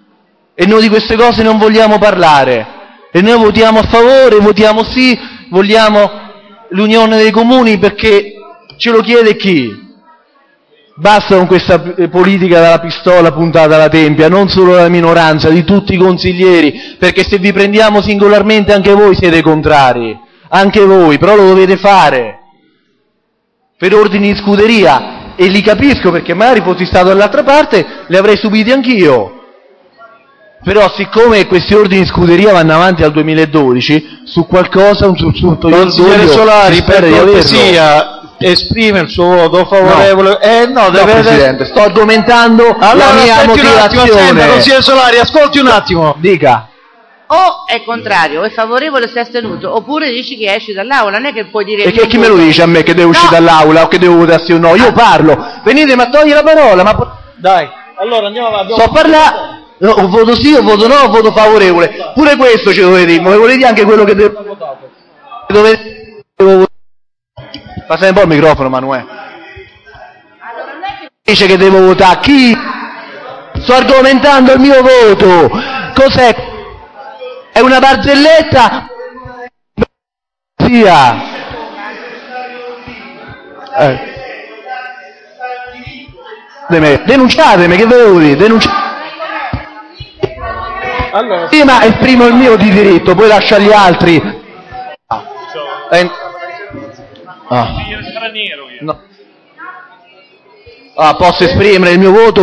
E noi di queste cose non vogliamo parlare, e noi votiamo a favore, votiamo sì, vogliamo l'unione dei comuni perché ce lo chiede chi? Basta con questa politica della pistola puntata alla tempia, non solo della minoranza, di tutti i consiglieri, perché se vi prendiamo singolarmente anche voi siete contrari, anche voi, però lo dovete fare per ordini di scuderia, e li capisco perché magari fossi stato dall'altra parte li avrei subiti anch'io. Però siccome questi ordini di scuderia vanno avanti al 2012, su qualcosa un sussulto Consigliere Solari, per cortesia, esprime il suo voto favorevole. No, Presidente, sto argomentando la mia motivazione. Consigliere Solari, ascolti un attimo. Dica. O è contrario, o è favorevole, o si è astenuto, oppure dici che esci dall'aula, non è che puoi dire... E chi me lo dice a me che devo uscire dall'aula o che devo votare sì o no? Io parlo, venite ma togli la parola, ma... Dai, allora andiamo avanti. Sto parlando... No, o voto sì, o voto no, o voto favorevole. Pure questo ci dovete dire, ma volete dire anche quello che devo votare? Passami un po' il microfono, Manuele. Dice che devo votare chi? Sto argomentando il mio voto. Cos'è? È una barzelletta? Sia. Denunciatemi, che devo dire? Denunciatemi. Allora, prima esprimo il mio di diritto, poi lascio agli altri. No. Posso esprimere il mio voto?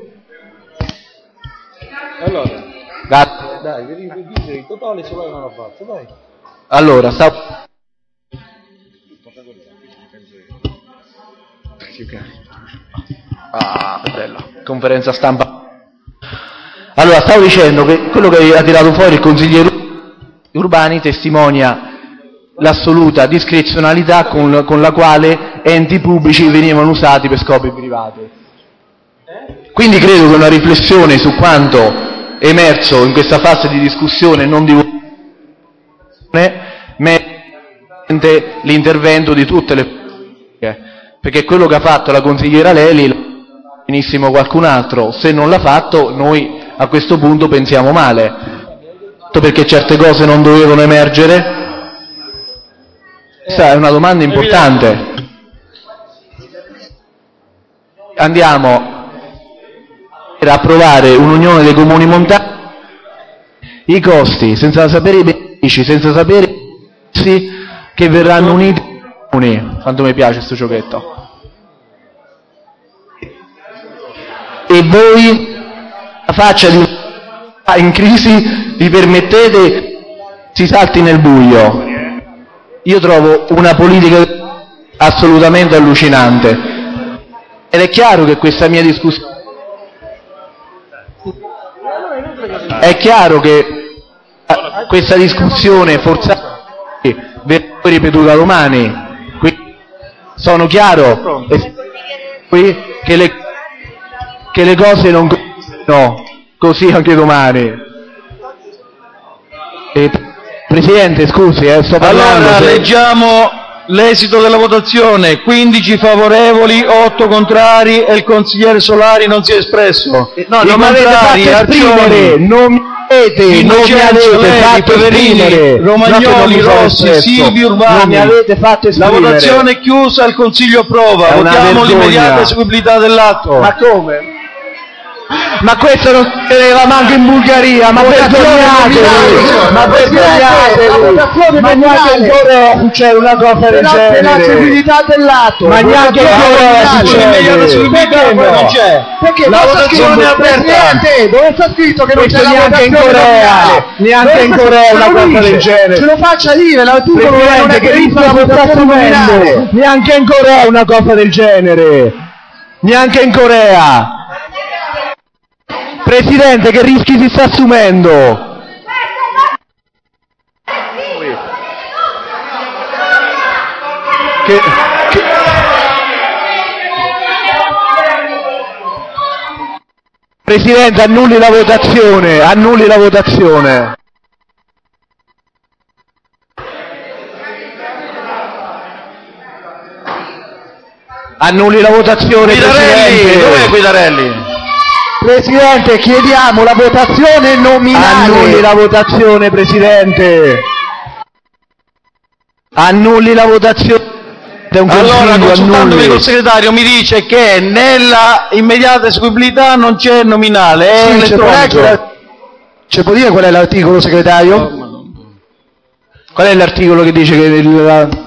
Allora, dai, dice il totale se non l'ha fatto, dai. Allora, bella conferenza stampa. Allora, stavo dicendo che quello che ha tirato fuori il consigliere Urbani testimonia l'assoluta discrezionalità con la quale enti pubblici venivano usati per scopi privati. Quindi credo che una riflessione su quanto emerso in questa fase di discussione non di merita l'intervento di tutte le perché quello che ha fatto la consigliera Leli l'ha benissimo qualcun altro, se non l'ha fatto noi a questo punto pensiamo male, perché certe cose non dovevano emergere. Questa è una domanda importante. Andiamo per approvare un'unione dei comuni montani, i costi senza sapere i benefici, senza sapere che verranno uniti. Quanto mi piace questo giochetto. E voi, la faccia di in crisi, vi permettete si salti nel buio. Io trovo una politica assolutamente allucinante. Ed è chiaro che questa mia discussione questa discussione forzata verrà ripetuta domani. Sono chiaro che le cose non no, così anche domani. Presidente, scusi, sto parlando. Allora, leggiamo l'esito della votazione: 15 favorevoli, 8 contrari e il consigliere Solari non si è espresso. No, non mi avete fatto esprimere, non mi avete fatto esprimere. Romagnoli, Rossi, Silvi, Urbani. Non mi avete fatto esprimere. La votazione è chiusa, il Consiglio approva. Votiamo l'immediata eseguibilità dell'atto. Ma come? Ma questo non si vedeva manco in Bulgaria, ma vergognatevi! Ma vergognatevi! Ma neanche in Corea succede una cosa del genere! La civiltà dell'atto! Ma neanche in Corea succede! Perché non c'è? Perché la votazione è aperta! Dove sta scritto che non c'è la votazione in Corea? Neanche in Corea una cosa del genere! Ce lo faccia dire l'articolo non è che rischia la votazione nominale! Neanche in Corea una cosa del genere! Neanche in Corea! Presidente, che rischi si sta assumendo? Presidente, annulli la votazione, annulli la votazione. Annulli la votazione, Presidente. Dov'è Guidarelli? Presidente, chiediamo la votazione nominale. Annulli la votazione, Presidente. Annulli la votazione. Allora, consultandomi col segretario, mi dice che nella immediata eseguibilità non c'è nominale, è elettronico. Ci può dire qual è l'articolo, segretario? Qual è l'articolo che dice che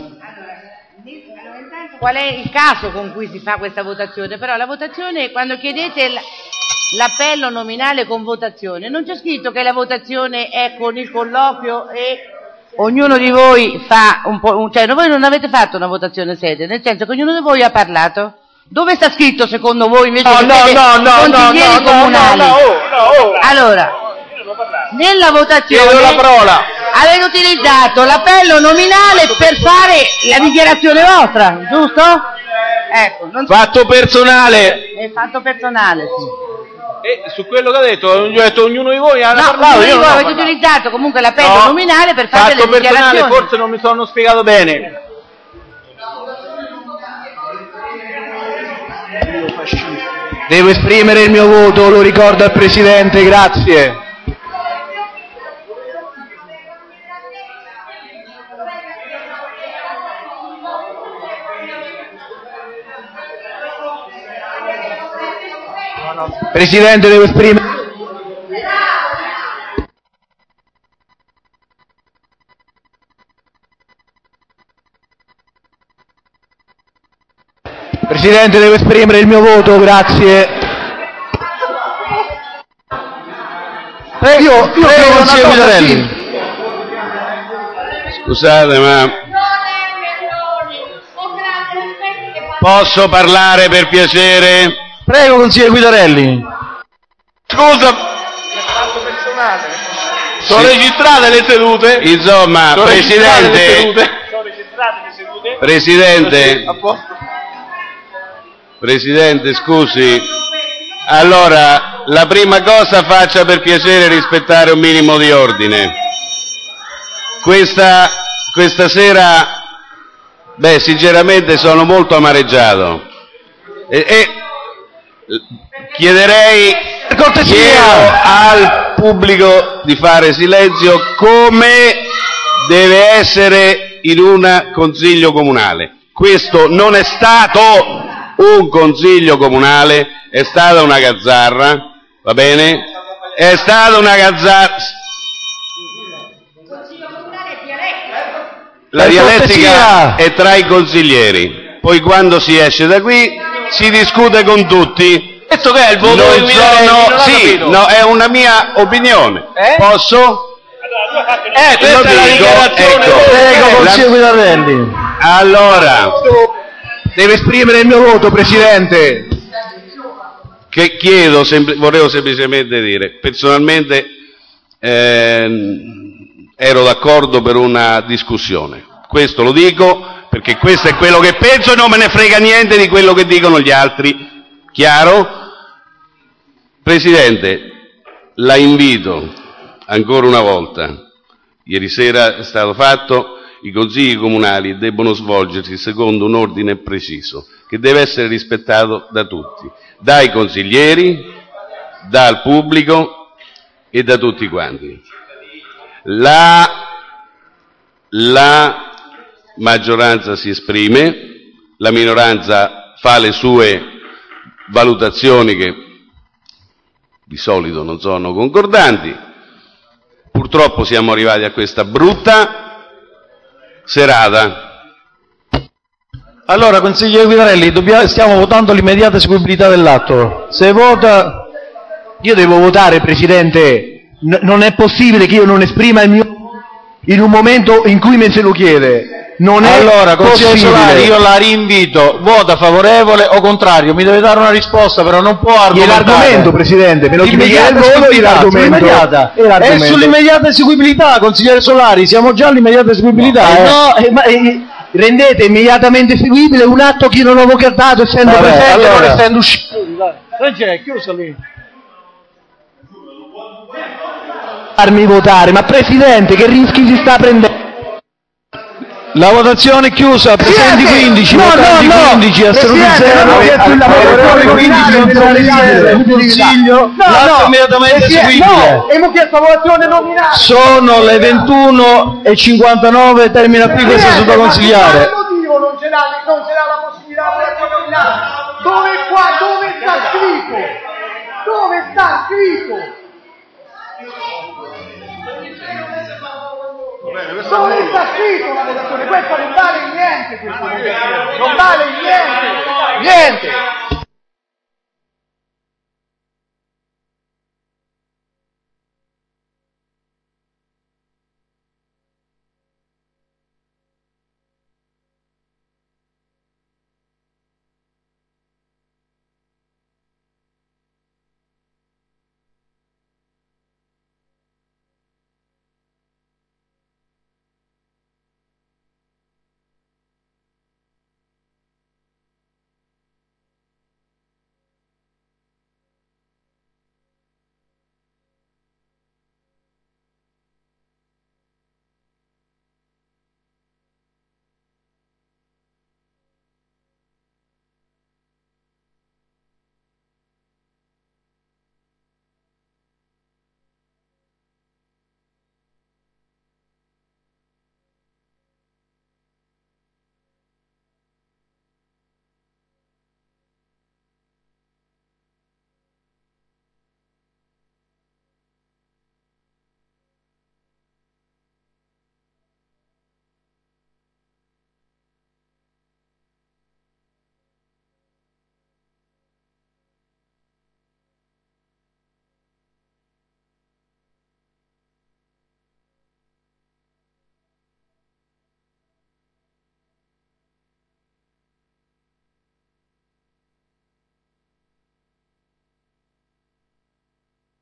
Qual è il caso con cui si fa questa votazione? Però la votazione, quando chiedete l'appello nominale con votazione, non c'è scritto che la votazione è con il colloquio e ognuno di voi fa un po', cioè voi non avete fatto una votazione sede, nel senso che ognuno di voi ha parlato. Dove sta scritto secondo voi invece consiglieri comunali? Allora, nella votazione avete utilizzato l'appello nominale per fare la dichiarazione vostra, giusto? Ecco, fatto personale. È fatto personale, sì. Su quello che ha detto ognuno di voi ha parlato. Ognuno di voi avete utilizzato comunque l'appello nominale per fare le dichiarazioni. Fatto personale, forse non mi sono spiegato bene. Devo esprimere il mio voto, lo ricordo al Presidente, grazie. Presidente, devo esprimere. Presidente, devo esprimere il mio voto, grazie. Prego, consigliere Guidarelli. Scusate, ma posso parlare per piacere? Prego, consigliere Guidarelli. Scusa. Sono registrate le sedute? Insomma, sono Presidente, scusi. Allora, la prima cosa faccia per piacere rispettare un minimo di ordine. Questa sera, sinceramente sono molto amareggiato. Chiederei al pubblico di fare silenzio, come deve essere in un consiglio comunale. Questo non è stato un consiglio comunale, è stata una gazzarra, va bene? È stata una gazzarra. La dialettica è tra i consiglieri, poi quando si esce da qui si discute con tutti. Questo che è il voto di Guidarelli? Sì, no, è una mia opinione. Posso? Questa è la dichiarazione. Ecco, Prego, consiglio Guidarelli. Allora, Deve esprimere il mio voto, Presidente. che chiedo, volevo semplicemente dire, personalmente ero d'accordo per una discussione. Questo lo dico perché questo è quello che penso e non me ne frega niente di quello che dicono gli altri. Chiaro? Presidente, la invito ancora una volta. Ieri sera è stato fatto, i consigli comunali debbono svolgersi secondo un ordine preciso, che deve essere rispettato da tutti, dai consiglieri, dal pubblico e da tutti quanti. La maggioranza si esprime, la minoranza fa le sue valutazioni che di solito non sono concordanti. Purtroppo siamo arrivati a questa brutta serata. Allora, consigliere Guidarelli, stiamo votando l'immediata eseguibilità dell'atto. Se vota... Io devo votare, Presidente. Non è possibile che io non esprima il mio in un momento in cui me se lo chiede. Non è allora, consigliere Solari, io la rinvito, vota favorevole o contrario, mi deve dare una risposta, però non può argomentare. L'argomento, Presidente, me lo chiede il voto e l'argomento. È sull'immediata eseguibilità, consigliere Solari, siamo già all'immediata eseguibilità. Rendete immediatamente eseguibile un atto che io non ho votato, essendo presente, allora, non essendo uscito. C'è, chiuso lì. Farmi votare, ma Presidente, che rischi si sta prendendo? La votazione è chiusa, presenti 15, votanti 15, assoluti 0, favorevoli 15, contrari 0, consiglio, l'atto immediatamente eseguibile. No, abbiamo chiesto la votazione nominale. Sono le 21:59, termina qui questa seduta consigliare. Per quale motivo non ce l'ha la possibilità di votazione nominale? Dove sta scritto? Dove sta scritto? Dove sta scritto la votazione? Questa non vale niente, non vale niente!